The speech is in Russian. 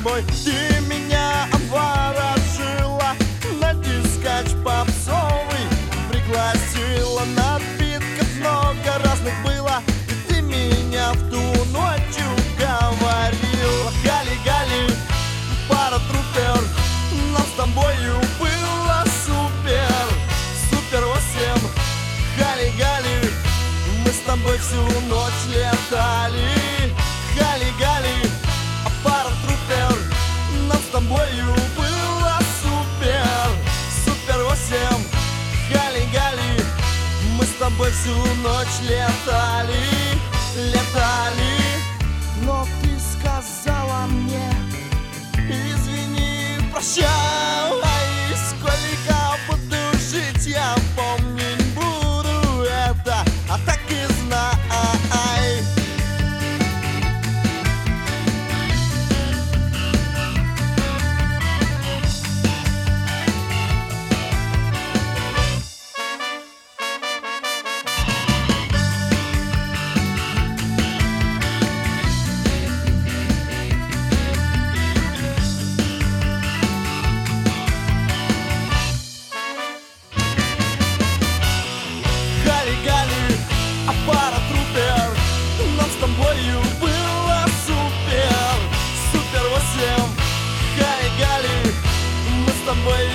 тобой. Ты меня обворожила, на дискач попсовый пригласила. Напитков много разных было, и ты меня в ту ночь уговорила. Гали-гали, пара трупер, нам с тобою было супер, супер 8. Гали-гали, мы с тобой всю ночь летали. Гали-гали, пара трупер, нам с тобою было супер, супер 8. Гали-гали, мы с тобой всю ночь летали, летали. Но ты сказала мне: извини, прощай, сколько буду жить, я помнить буду это, а так и знай. Гали-гали, пара трупер, нам с тобою было супер, супер 8. Гали-гали, мы с тобой